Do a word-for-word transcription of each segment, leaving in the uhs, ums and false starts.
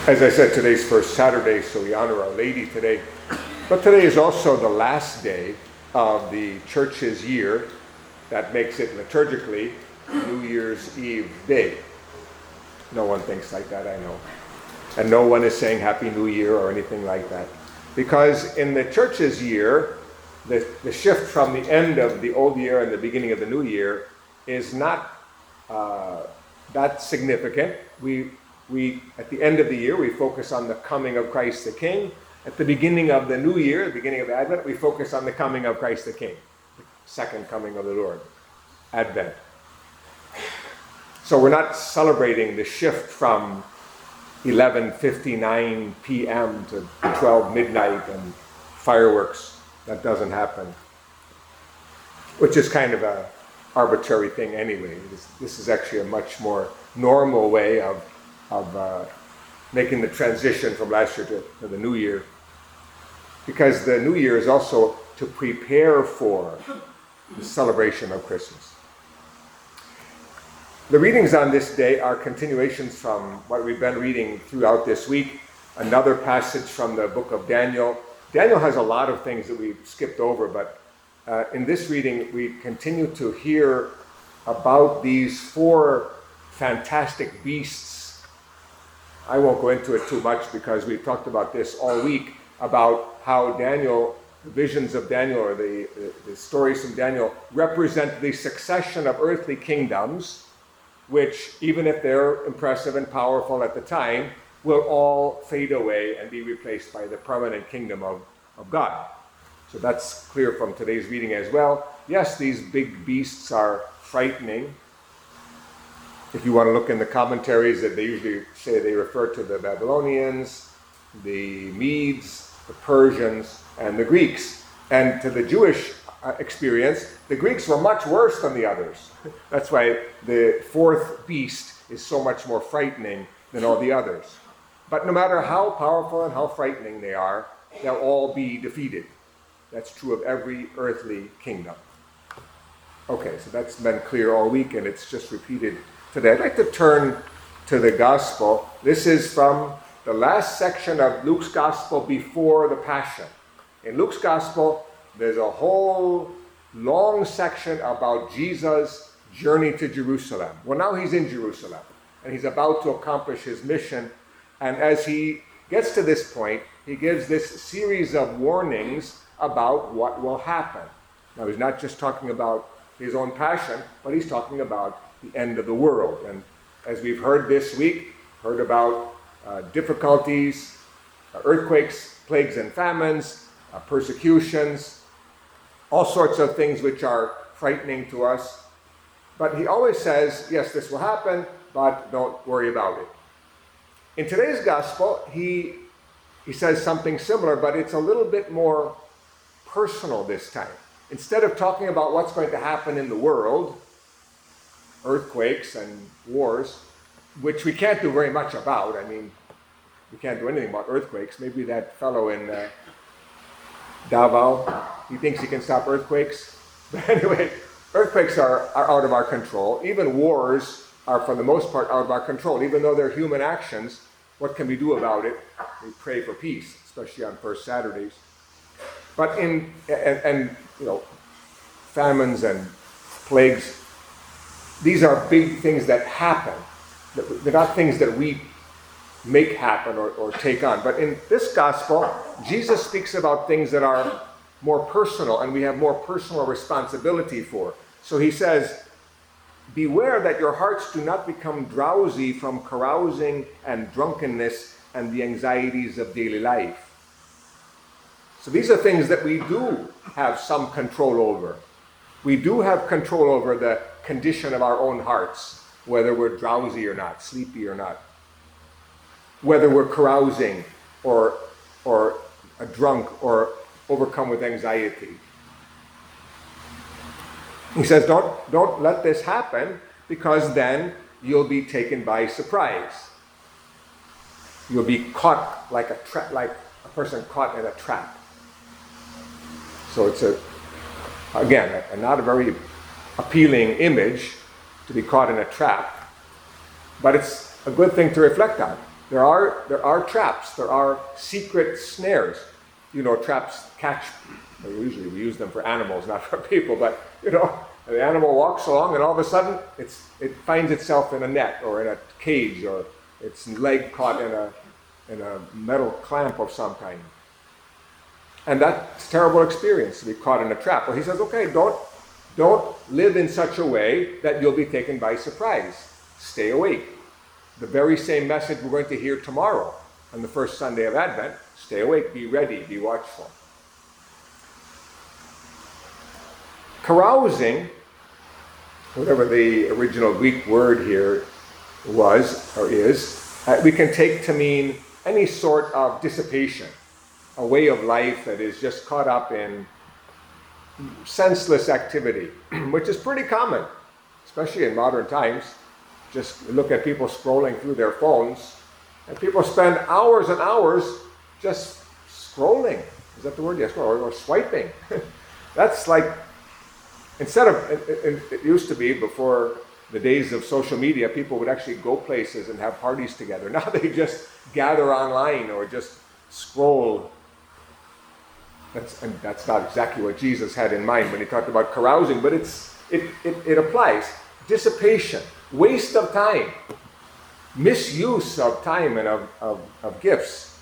As I said, today's first Saturday, so we honor Our Lady today. But today is also the last day of the church's year. That makes it liturgically New Year's Eve day. No one thinks like that, I know. And no one is saying Happy New Year or anything like that. Because in the church's year, the, the shift from the end of the old year and the beginning of the new year is not uh, that significant. We We, at the end of the year, we focus on the coming of Christ the King. At the beginning of the new year, the beginning of Advent, we focus on the coming of Christ the King, the second coming of the Lord, Advent. So we're not celebrating the shift from eleven fifty-nine p.m. to twelve midnight and fireworks. That doesn't happen, which is kind of an arbitrary thing anyway. This, this is actually a much more normal way of of uh, making the transition from last year to, to the new year. Because the new year is also to prepare for the celebration of Christmas. The readings on this day are continuations from what we've been reading throughout this week. Another passage from the book of Daniel. Daniel has a lot of things that we've skipped over, but uh, in this reading we continue to hear about these four fantastic beasts. I won't go into it too much because we've talked about this all week, about how Daniel, the visions of Daniel, or the, the, the stories from Daniel, represent the succession of earthly kingdoms, which, even if they're impressive and powerful at the time, will all fade away and be replaced by the permanent kingdom of, of God. So that's clear from today's reading as well. Yes, these big beasts are frightening. If you want to look in the commentaries, that they usually say they refer to the Babylonians, the Medes, the Persians, and the Greeks. And to the Jewish uh, experience, the Greeks were much worse than the others. That's why the fourth beast is so much more frightening than all the others. But no matter how powerful and how frightening they are, they'll all be defeated. That's true of every earthly kingdom. Okay, so that's been clear all week, and it's just repeated today. I'd like to turn to the Gospel. This is from the last section of Luke's Gospel before the Passion. In Luke's Gospel, there's a whole long section about Jesus' journey to Jerusalem. Well, now he's in Jerusalem, and he's about to accomplish his mission. And as he gets to this point, he gives this series of warnings about what will happen. Now, he's not just talking about his own passion, but he's talking about the end of the world. And as we've heard this week, heard about uh, difficulties, uh, earthquakes, plagues and famines, uh, persecutions, all sorts of things which are frightening to us. But he always says, yes, this will happen, but don't worry about it. In today's gospel, he, he says something similar, but it's a little bit more personal this time. Instead of talking about what's going to happen in the world, earthquakes and wars, which we can't do very much about. I mean, we can't do anything about earthquakes. Maybe that fellow in uh, Davao, he thinks he can stop earthquakes. But anyway, earthquakes are, are out of our control. Even wars are, for the most part, out of our control. Even though they're human actions, what can we do about it? We pray for peace, especially on first Saturdays. But in, and, and you know, famines and plagues, these are big things that happen. They're not things that we make happen or, or take on. But in this gospel, Jesus speaks about things that are more personal and we have more personal responsibility for. So he says, beware that your hearts do not become drowsy from carousing and drunkenness and the anxieties of daily life. So these are things that we do have some control over. We do have control over the condition of our own hearts, whether we're drowsy or not, sleepy or not, whether we're carousing or or a drunk or overcome with anxiety. He says, don't don't let this happen, because then you'll be taken by surprise. You'll be caught like a tra- like a person caught in a trap. So it's a again a, not a very appealing image to be caught in a trap, but it's a good thing to reflect on. There are, there are traps. There are secret snares. You know, traps catch, well, usually we use them for animals, not for people, but, you know, the animal walks along and all of a sudden it's, it finds itself in a net or in a cage or its leg caught in a, in a metal clamp of some kind. And that's a terrible experience to be caught in a trap. Well, he says, okay, don't, don't live in such a way that you'll be taken by surprise. Stay awake. The very same message we're going to hear tomorrow on the first Sunday of Advent. Stay awake, be ready, be watchful. Carousing, whatever the original Greek word here was or is, uh, we can take to mean any sort of dissipation, a way of life that is just caught up in senseless activity, which is pretty common, especially in modern times. Just look at people scrolling through their phones, and people spend hours and hours just scrolling. Is that the word? Yes, or, or swiping. That's like, instead of, it, it used to be before the days of social media, people would actually go places and have parties together. Now they just gather online or just scroll. That's, and that's not exactly what Jesus had in mind when he talked about carousing, but it's, it, it, it applies. Dissipation, waste of time, misuse of time and of, of, of gifts.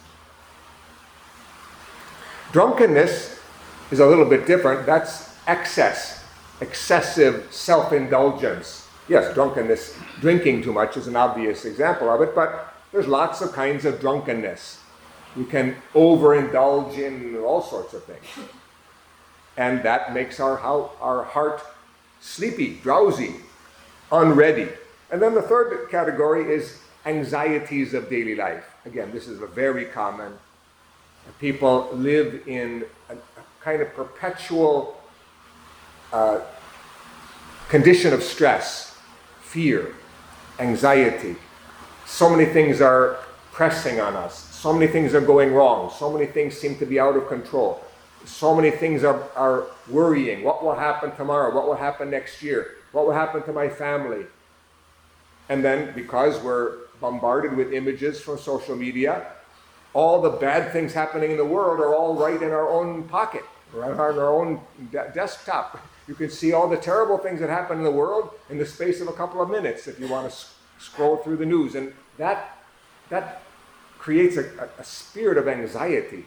Drunkenness is a little bit different. That's excess, excessive self-indulgence. Yes, drunkenness, drinking too much is an obvious example of it, but there's lots of kinds of drunkenness. We can overindulge in all sorts of things. And that makes our, our heart sleepy, drowsy, unready. And then the third category is anxieties of daily life. Again, this is a very common. People live in a, a kind of perpetual uh, condition of stress, fear, anxiety. So many things are pressing on us. So many things are going wrong. So many things seem to be out of control. So many things are, are worrying. What will happen tomorrow? What will happen next year? What will happen to my family? And then, because we're bombarded with images from social media, all the bad things happening in the world are all right in our own pocket, right on our own de- desktop. You can see all the terrible things that happen in the world in the space of a couple of minutes if you want to s- scroll through the news. And that, that creates a, a, a spirit of anxiety.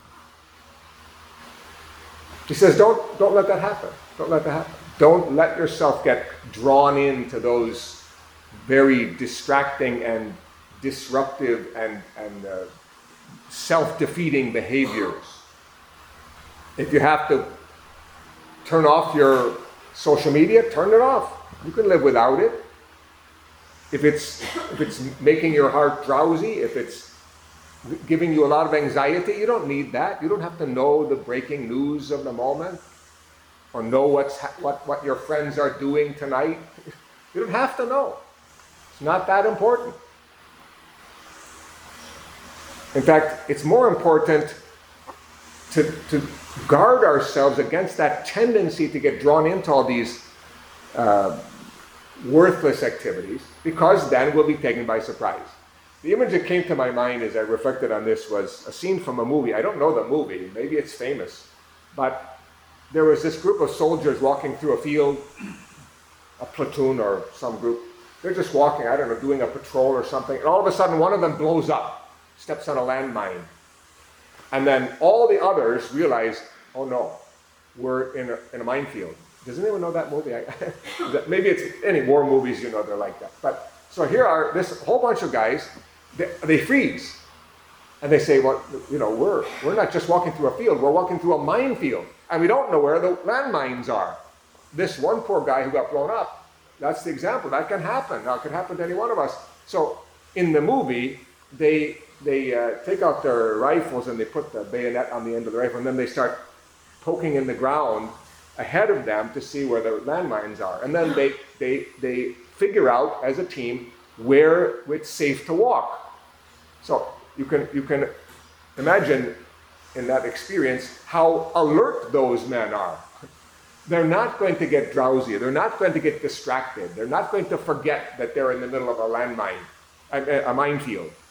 He says, don't, don't let that happen. Don't let that happen. Don't let yourself get drawn into those very distracting and disruptive and, and uh, self-defeating behaviors. If you have to turn off your social media, turn it off. You can live without it. If it's, if it's making your heart drowsy, if it's giving you a lot of anxiety, you don't need that. You don't have to know the breaking news of the moment or know what's ha- what, what your friends are doing tonight. You don't have to know. It's not that important. In fact, it's more important to, to guard ourselves against that tendency to get drawn into all these uh, worthless activities, because then we'll be taken by surprise. The image that came to my mind as I reflected on this was a scene from a movie. I don't know the movie, maybe it's famous, but there was this group of soldiers walking through a field, a platoon or some group. They're just walking, I don't know, doing a patrol or something, and all of a sudden one of them blows up, steps on a landmine. And then all the others realize, oh no, we're in a, in a minefield. Does anyone know that movie? I, maybe it's any war movies, you know, they're like that. But so here are this whole bunch of guys. They, they freeze, and they say, well, you know, we're, we're not just walking through a field, we're walking through a minefield, and we don't know where the landmines are. This one poor guy who got blown up, that's the example. That can happen. Now, it could happen to any one of us. So in the movie, they, they uh, take out their rifles and they put the bayonet on the end of the rifle, and then they start poking in the ground ahead of them to see where the landmines are. And then they, they, they figure out as a team where it's safe to walk. So you can, you can imagine in that experience how alert those men are. They're not going to get drowsy. They're not going to get distracted. They're not going to forget that they're in the middle of a landmine, a, a minefield.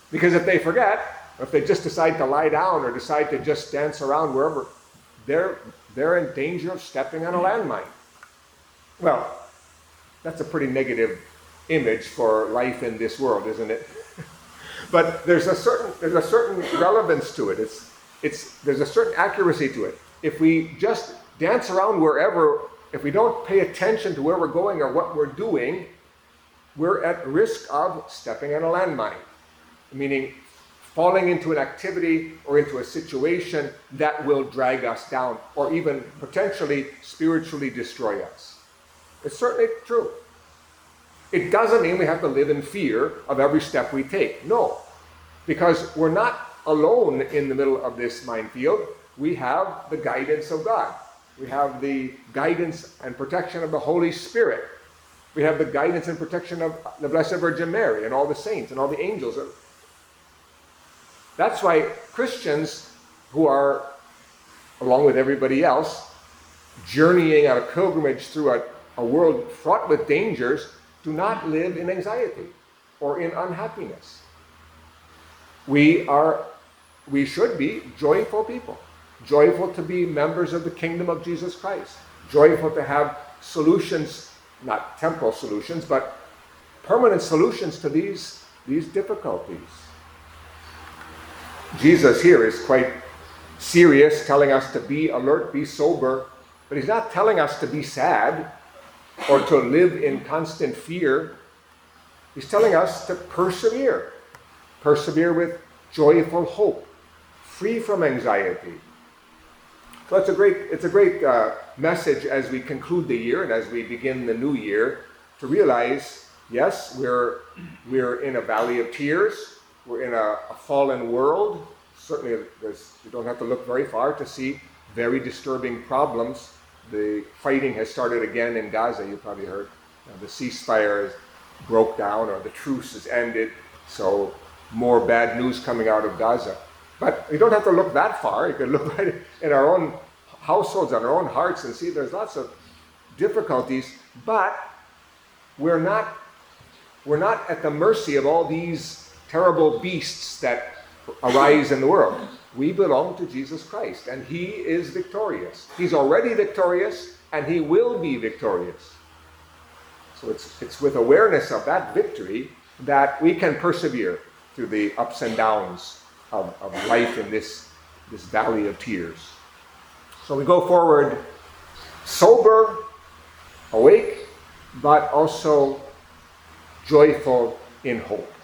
Because if they forget, if they just decide to lie down or decide to just dance around wherever, they're, they're in danger of stepping on a landmine. Well, that's a pretty negative image for life in this world, isn't it? But there's a certain there's a certain relevance to it. It's it's there's a certain accuracy to it. If we just dance around wherever, if we don't pay attention to where we're going or what we're doing, we're at risk of stepping on a landmine, meaning falling into an activity or into a situation that will drag us down or even potentially spiritually destroy us. It's certainly true. It doesn't mean we have to live in fear of every step we take. No, because we're not alone in the middle of this minefield. We have the guidance of God. We have the guidance and protection of the Holy Spirit. We have the guidance and protection of the Blessed Virgin Mary and all the saints and all the angels. That's why Christians who are, along with everybody else, journeying on a pilgrimage through a, a world fraught with dangers, do not live in anxiety or in unhappiness. We are, we should be joyful people, joyful to be members of the kingdom of Jesus Christ, joyful to have solutions, not temporal solutions, but permanent solutions to these, these difficulties. Jesus here is quite serious, telling us to be alert, be sober, but he's not telling us to be sad or to live in constant fear. He's telling us to persevere. Persevere with joyful hope, free from anxiety. So it's a great, it's a great uh, message as we conclude the year and as we begin the new year, to realize, yes, we're, we're in a valley of tears. We're in a, a fallen world. Certainly, there's, you don't have to look very far to see very disturbing problems. The fighting has started again in Gaza, you probably heard. You know, the ceasefire is broke down, or the truce has ended, so more bad news coming out of Gaza. But you don't have to look that far. You can look right in our own households, on our own hearts, and see there's lots of difficulties, but we're not, we're not at the mercy of all these terrible beasts that arise in the world. We belong to Jesus Christ, and he is victorious. He's already victorious, and he will be victorious. So it's, it's with awareness of that victory that we can persevere through the ups and downs of, of life in this, this valley of tears. So we go forward sober, awake, but also joyful in hope.